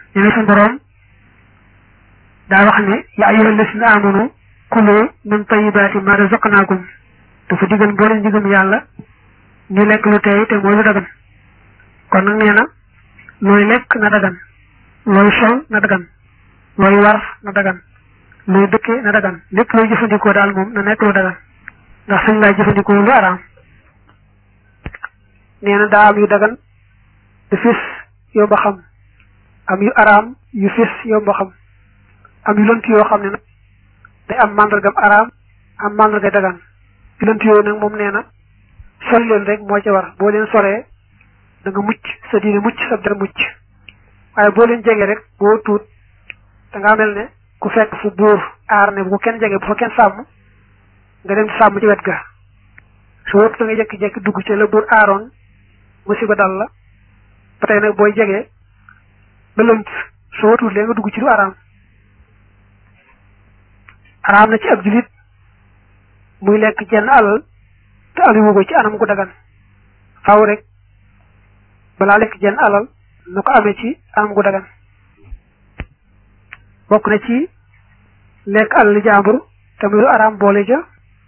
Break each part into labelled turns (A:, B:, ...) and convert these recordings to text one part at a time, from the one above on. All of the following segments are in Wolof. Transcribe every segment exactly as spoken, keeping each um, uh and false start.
A: ñu ne suñu borom daa wax ne yaa ayyuhal lazina amanu kulu min tayyibati ma razaqnakum dafa digal boo leen digam yàlla ñu lekk lu tey te mooy lu dagan kon nag nee na looy lekk na dagan looy sol na dagan looy war na dagan looy dëkke na dagan lépp looy jëfandikoo daal moom na nekk lu dagan ndax suñ lay jëfandikoo lu araam nee na daa am yu dagan yu fis yow ba xam am yu araam yu fis yow ba xam am yu lënt yoo xam ne nag day am màndargam araam am màndarga dagan yu lënt yooyu nag moom nee na sol leen rek moo ci war boo leen soree da nga mucc sa diine mucc sa dara mucc waaye boo leen jege rek boo tuut da ngaa mel ne ku fekk fu buur aar ne bu ko kenn jege bu fa kenn sàmm nga dem sàmm ci wet ga su wëpp da nga jekki-jekki dugg ci la buur aaroon musiba dal la ba tey nag booy jegee ba lënt su wëtuut lee nga dugg ci lu araam araam na ci ab julit muy lekk jenn alal te aliwu ko ci anam gu dagan faaw rek balaa lekk jenn alal na ko amee ci anam gu dagan bokk na ci lekk alal jàmbur te muy lu araam boole ja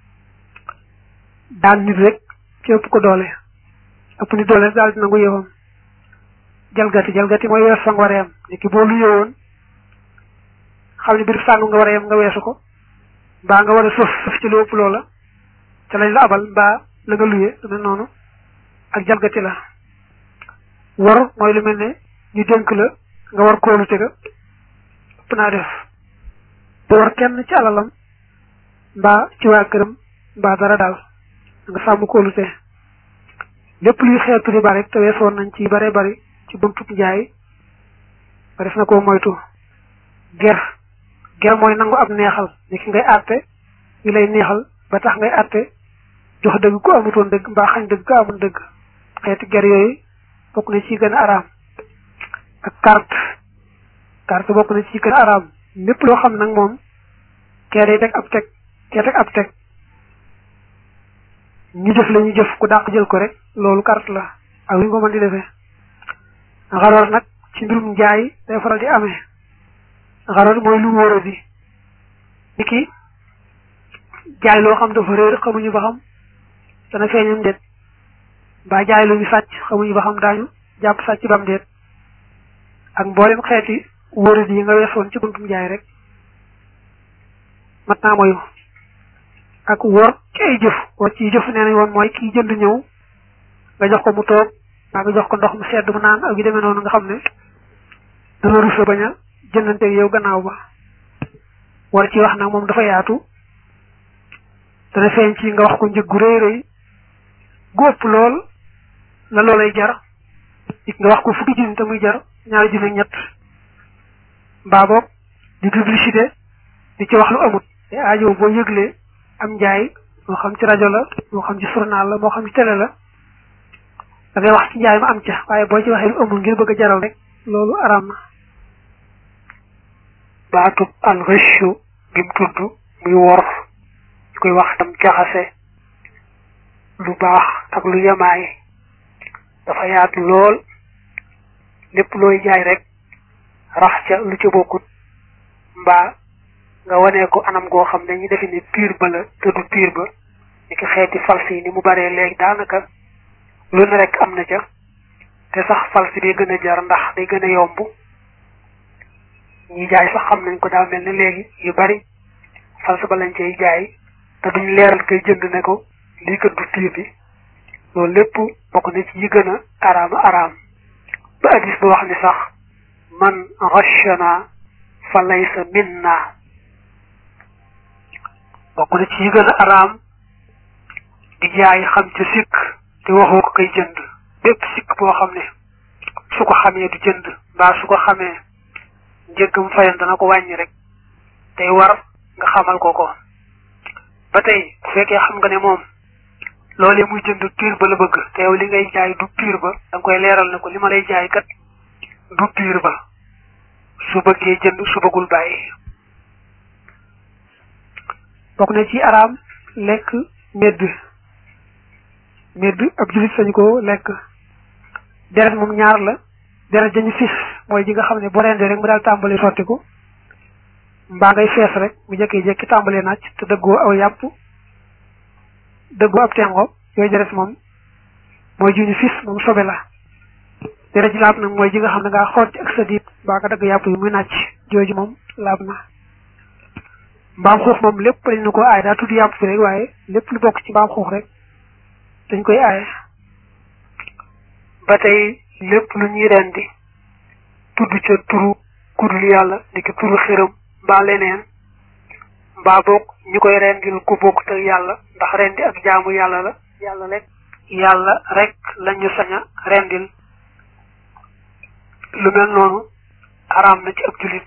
A: daan nit rek ci ëpp ko doole ëpp ni doole daal dina ngu yëwam jalgati jalgati mooy weesu fa nga war a yem ni ki boo lu yëwoon xam ne biir sàng nga war a yem nga weesu ko mbaa nga war a suuf suuf ci lu ëpp loola te lañ la abal mbaa la nga luye lu mel noonu ak jalgati la war mooy lu mel ne ñu dénk la nga war kóolu te ga ëpp naa def bu war kenn ci alalam mbaa ci waa këram mbaa dara daal nga sàmm kóolu te lépp luy xeetu riba rek te weesoon nañ ci bare bari ci buntu njaay ba def na koo moytu ger ger mooy nangu ab neexal ni ki ngay àtte ñu lay neexal ba tax ngay àtte jox dëgg ko amutoon dëgg mbaa xañ dëgg ko amul dëgg xeeti ger yooyu bokk na ci gën a araam ak carte carte bokk na ci gën a araam lépp loo xam nag moom kee day teg ab teg kee teg ab teg ñu jëf la ñu jëf ku dàq jël ko rek loolu carte la ak lu ñu ko mën di defee xaroor nag ci mbirum njaay day faral di amee xaroor mooy lu wóora di ni ki jaay loo xam dafa réer xamuñu ba xam dana feeñam déet mbaa jaay lu ñu sàcc xamuñu ba xam daañu jàpp sàcc bam déet ak mboolem xeeti wóora di yi nga weesoon ci buntum jaay rek mat naa moyu ak wor ci ay jëf wor ci jëf nee nañ woon mooy kii jënd ñëw nga jox ko mu toog maa nga jox ko ndox mu sedd mu naan ak yu demee noonu nga xam ne dana rusa bañ a jëndanteeg yow gannaaw ba war ci wax nag moom dafa yaatu dana feeñ ci nga wax ko njëg gu rëy rëy gu ëpp lool la loolay jar it nga wax ko fukki junni te muy jar ñaari junni ak ñett mbaa boog di publicité di ci wax lu amut te aajo boo yëglee am njaay moo xam ci rajo la moo xam ci journal la moo xam ci télé la da ngay wax ci njaay ma am ca waaye boo ci waxee lu amul ngir bëgg a jaral rek loolu araam na baatub alxëccu gi mu tudd muy wor ñu koy wax tam jaxase lu baax ak lu yemaay dafa yaatu lool lépp looy jaay rek rax ca lu ca bokkut mbaa nga wanee ko anam goo xam ne ñu defe ne piir ba la te du piir ba ni ki xeeti fals yi ni mu baree léegi daanaka lu ne rek am na ca te sax fals bi gën a jar ndax day gën a yomb ñi jaay sax xam nañ ko daa mel ne léegi yu bari fals ba lañ cay jaay te duñ leeral koy jënd ne ko lii kat du piir bi loolu lépp bokk na ci yi gën a araama araam ba addis ba wax ni sax man ghashana fa laysa minna bokk na ci yi gën a araam di jaay xam ca sikk te waxoo ko koy jënd bépp sikk boo xam ne su ko xamee du jënd mbaa su ko xamee njëggam fayan dana ko wàññi rek tey war nga xamal ko ko ba tey bu fekkee xam nga ne moom loolee muy jënd piir ba la bëgg te yow li ngay jaay du piir ba da nga koy leeral ne ko li ma lay jaay kat du piir ba su bëggee jënd su bëggul bàyyi bokk na ci araam lekk medd medd ab julit sañu ko lekk deret moom ñaar la deret dañu fis mooy ji nga xam ne boo rendee rek mu daal tàmbali sottiku mbaa ngay fees rek mu jekki-jekki tàmbalee naaj te dëggoo aw yàpp dëggoo ab tengo yooyu jëres moom mooy ji ñu fis moom sobe la dara ji laab nag mooy ji nga xam ne ngaa xotti ak sa diit mbaa nga dagg yàpp yi muy nàcc jooju moom laab na mbaam xuux moom lépp dañ na ko aay daa tudd yàpp bi rek waaye lépp lu bokk ci mbaam xuux rek dañ koy aaye ba tey lépp lu ñuy rendi tudd ca turu kudul yàlla di ko turu xiram mbaa leneen mbaa bokk ñu koy rendil ku bokk te yàlla ndax rendi ak jaamu yàlla la yàlla rek yàlla rek lañu sañ a rendil lu mel noonu araam na ci ab julit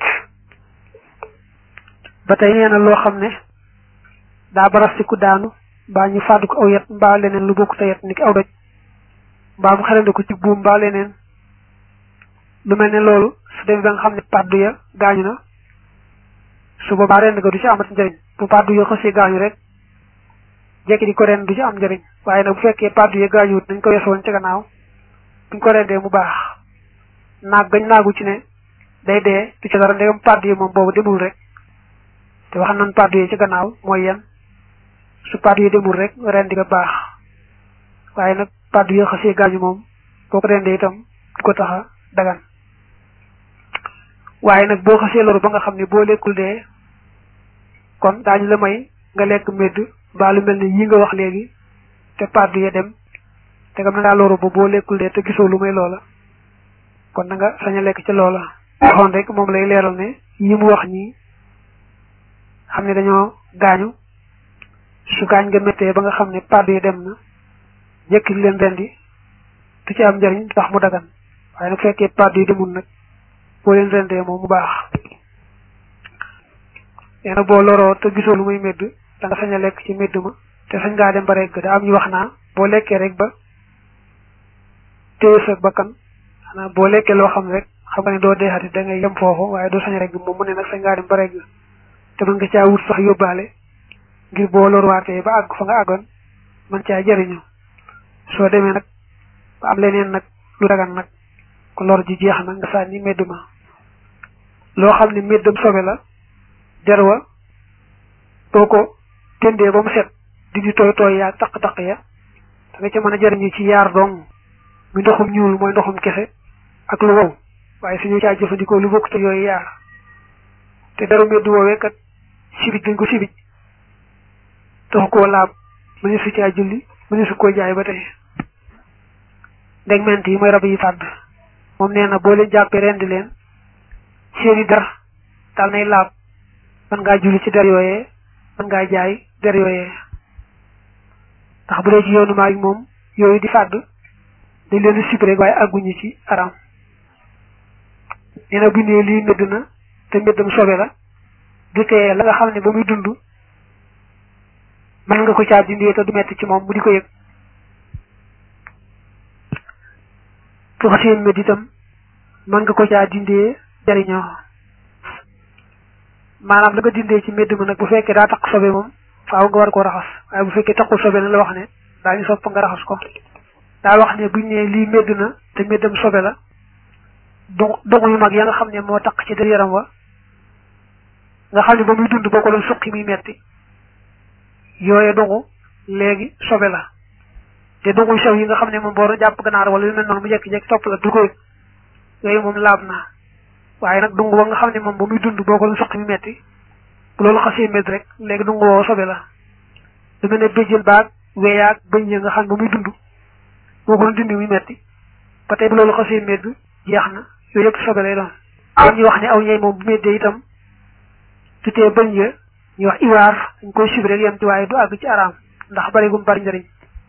A: ba tey nee na loo xam ne daa barastiku daanu mbaa ñu fàddu ko aw yet mbaa leneen lu bokk te yet ni ki aw doj mbaa mu xelande ko ci buum mbaa leneen lu mel ne loolu su demee ba nga xam ne paddu ya gaañu na su boobaa rend ga du ci amat njëriñ bu paddu ya xësee gaañu rek jekki di ko ren du ci am njëriñ waaye nag bu fekkee paddu ya gaañuwut nañ ko weesoon ci gannaaw buñ ko rendee mu baax naag gañ naagu ci ne day dee du ci dara ndegam paddu ya moom boobu demul rek te wax nañ paddu ya ci gannaaw mooy yen su paddu ya demul rek rendi ga baax waaye nag paddu ya xësee gaañu moom boo ko rendee itam du ko taxa dagan waaye nag boo xasee loru ba nga xam ne boo lekkul dee kon daañu la may nga lekk medd mbaa lu mel ne yi nga wax léegi te paddu ya dem te gam na ngaa loru ba boo lekkul dee te gisoo lu may loola kon da nga sañ a lekk ca loola waxoon rek moom lay leeral ne yi mu wax ñii xam ne dañoo gaañu su gaañ nga méttee ba nga xam ne paddu ya dem na jekki leen rendi du ci am njëriñ tax mu dagan waaye nag fekkee paddu yi demul nag boo leen rendee moom mu baax nee na boo loroo te gisoo lu muy medd da nga sañ a lekk ci medd ma te sañ ngaa dem ba regg da am ñu wax naa boo lekkee rek ba téye sa bakkan xanaa boo lekkee loo xam ne rek xam nga ne doo deexati da ngay yem foofu waaye doo sañ a regg moom mu ne nag sañ ngaa dem ba regg te mën nga caa wut sax yóbbaale ngir boo lorwaatee ba àgg fa nga àggoon mën caa jëriñu soo demee nag ba am leneen nag lu dagan nag ko lor ji jeex na nga sànni medd ma loo xam ne meddam sobe la der wa boo ko tëndee ba mu set di di tooy tooy yaa taq-taq ya da nga ca mën a jëriñu ci yaar dong mi ndoxum ñuul mooy ndoxum kese ak lu wow waaye suñu caa jëfandikoo lu bokk te yooyu yaar te deru medd woowee kat sibij dañ ko sibij taxu koo laab mëni su caa julli mëni su koo jaay ba tey ndeg ment yi mooy rab yi fàdd moom nee na boo leen jàppee rendi leen seeni der daal nay laab mën ngaa julli ci der yooyee mën ngaa jaay der yooyee ndax bu dee ci yoonu maa moom yooyu di fàdd dañ leen sib rek waaye àgguñu ci aram nee na bu nee lii medd na te meddam sobe la du tee la nga xam ne ba muy dund mën nga ko caa dindee te du metti ci moom mu di ko yëg bu xasee medd itam mën nga ko caa dindee jariñoo maanaam la nga dindee ci medd ma nag bu fekkee daa taq sobe moom faaw nga war koo raxas waaye bu fekkee taqul sobe na la wax ne daañu sopp nga raxas ko daa wax ne buñ ne lii medd na te meddam sobe la do dogu yu mag ya nga xam ne moo taq ci der yaram wa nga xam ne ba muy dund boo ko doon suqi muy metti yooye dogu léegi sobe la te dogu sew yi nga xam ne moom boo doon jàpp ganaar wala yu mel noonu mu jekki-jekki topp la du ko yooyu moom laab na waaye nag dungu ba nga xam ne moom ba muy dund boo ko doon suqi muy metti bu loolu xasee medd rek léegi dungu woo sobe la lu mel ne béjjën baag weyaag bëñ ya nga xam ne ba muy dund boo ko doon dindi muy metti ba tey bu loolu xasee medd jeex na yooyu yëpp sobe lay doon am ñu wax ne aw ñey moom bu meddee itam tutee bëñ ya ñu wax iwaar dañ koy sib rek yem ci waaye du àgg ci araam ndax bari gum bari njëriñ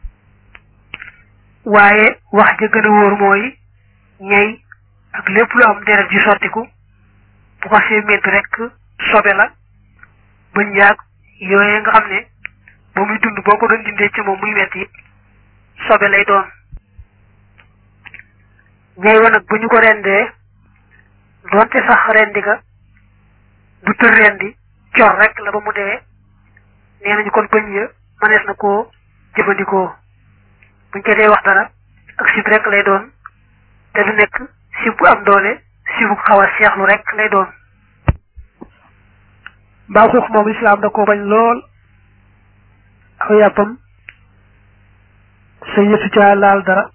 A: waaye wax ja gën a wóor mooy ñey ak lépp lu am deret ji sottiku bu ko see medd rek sobe la bëñ yaag yooyee nga xam ne ba muy dund boo ko doon dindee ci moom muy metti sobe lay doon ñey wa nag bu ñu ko rendee doonte sax rendi ga du tër rendi cor rek la ba mu dee nee nañu kon bëñ ya manees na koo jëfandikoo buñ ko dee wax dara ak sib rek lay doon te du nekk sib bu am doole
B: sibu xaw a seexlu rek lay doon.
A: mbaa xuux moom lislaam da ko bañ lool aw yàppam sa yëtu caa laal dara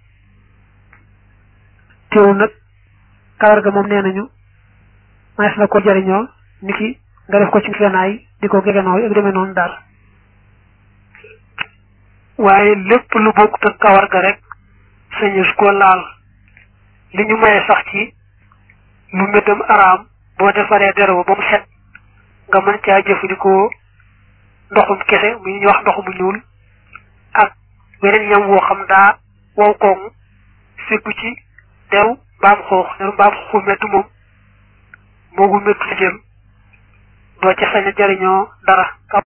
A: teewul nag kawar ga moom nee nañu maes na ko jariñoo niki nga def ko ci fenaay di ko gegenooy ak demee noonu daal.
B: waaye lépp lu bokkut ak kawar ga rek sañus ko laal li ñu maye sax ci lu méddam araam boo defaree dero ba mu set nga mën caa jëfandikoo ndoxum kese muy ñu wax ndoxum ñuul ak weneen ñam woo xam daa wow koŋ fekku ci dew mbaam xoox deru mbaam xooxu méttu moom moogu méttu jëm doo ca sañ a jariñoo dara.